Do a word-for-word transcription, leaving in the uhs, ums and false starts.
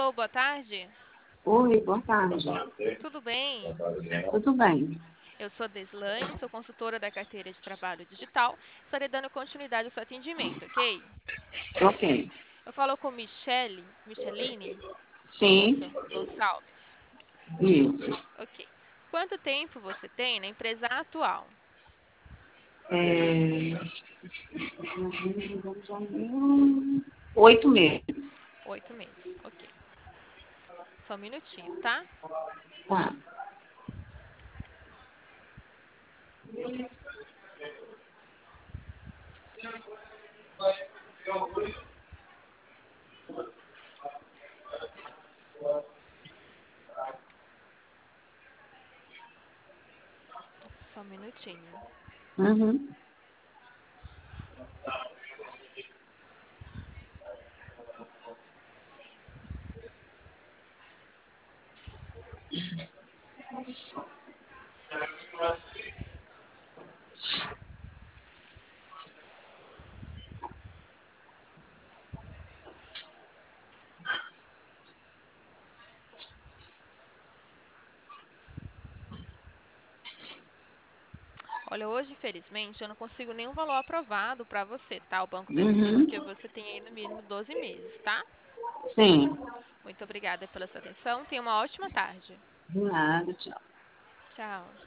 Alô, boa tarde. Oi, boa tarde. Tudo bem? Tudo bem? Eu sou a Deslane, sou consultora da carteira de trabalho digital. Estarei dando continuidade ao seu atendimento, ok? Ok. Eu falo com Michele, Micheline? Sim, Isso, Gonçalves. isso. Ok. Quanto tempo você tem na empresa atual? É... Oito meses. Oito meses, ok. Só um minutinho, tá? Tá. Só um minutinho. Uhum. Olha, hoje, infelizmente, eu não consigo nenhum valor aprovado para você, tá? O banco permite Uhum. porque você tem aí no mínimo doze meses, tá? Sim. Muito obrigada pela sua atenção. Tenha uma ótima tarde. De nada, tchau. Tchau.